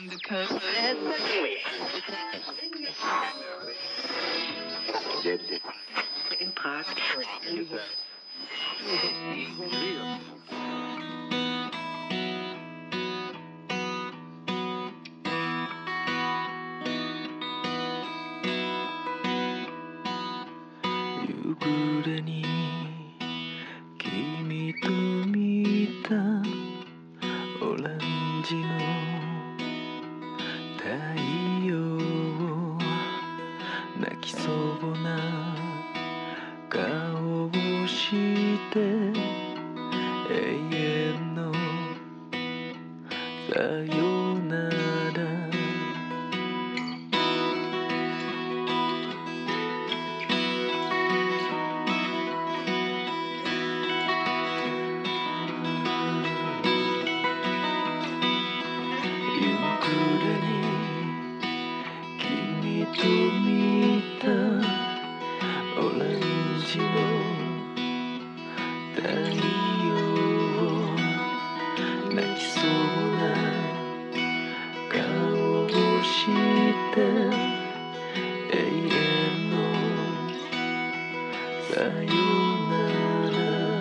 on the coast. In Prague. 夕暮れに君と見たオレンジの太陽、泣きそうな顔をして永遠のさよなら。夕暮れに君と見たオレンジの太陽、泣きそうな顔をして永遠のさよなら。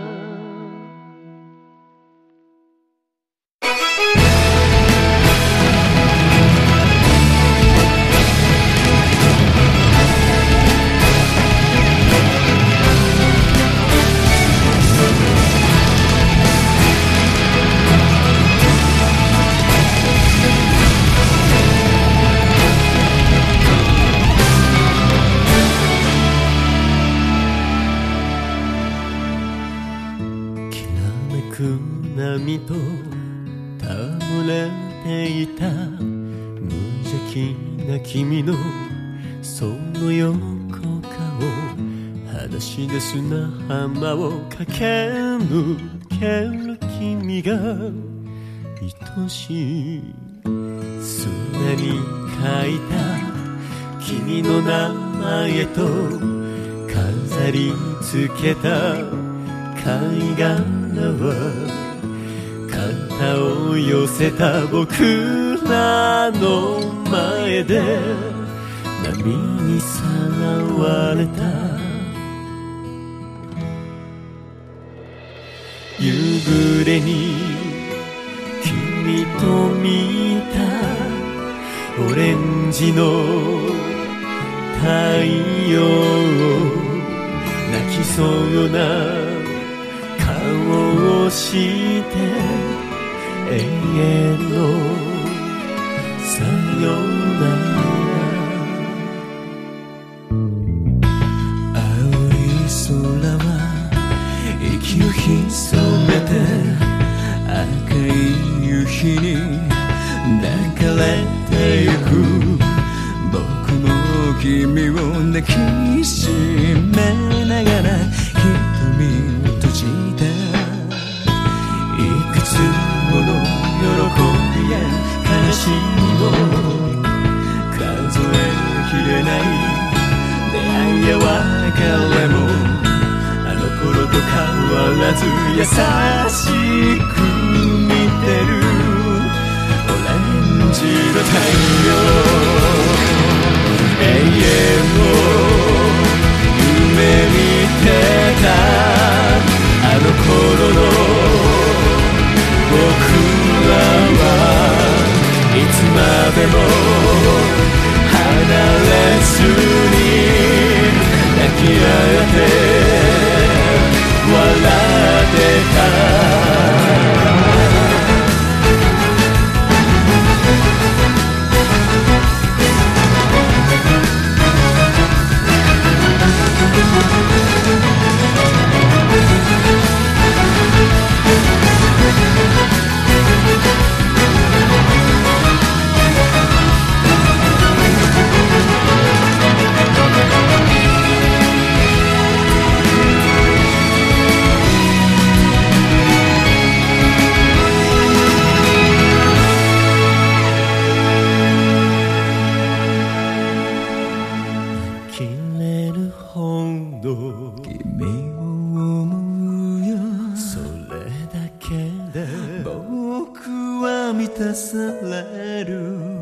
波と戯れていた無邪気な君のその横顔、裸足で砂浜を駆け抜ける君が愛しい。砂に書いた君の名前と飾りつけた貝殻は肩を寄せた僕らの前で波にさらわれた。夕暮れに君と見たオレンジの太陽、泣きそうな顔をして永遠のさよなら。青い空は息を潜めて赤い夕日に抱かれてゆく。僕も君を抱きしめながら瞳を閉じた。いくつもの喜びや悲しみを数えきれない出会いや別れもあの頃と変わらず優しく見てるオレンジの太陽。永遠を夢見てたあの頃の僕らはいつまでも離れずに抱き合って笑ってた。僕は満たされる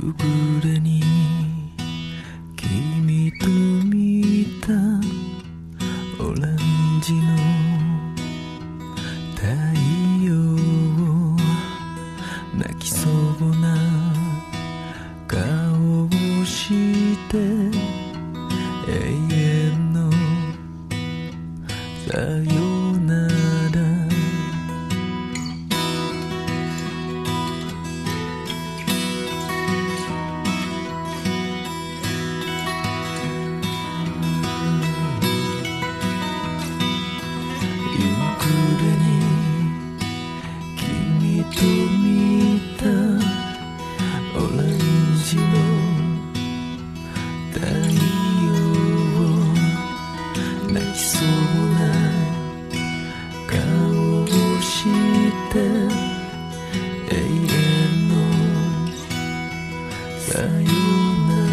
暮れに君と見たオレンジの太陽を泣きそうな顔をして永遠のさよならさよなら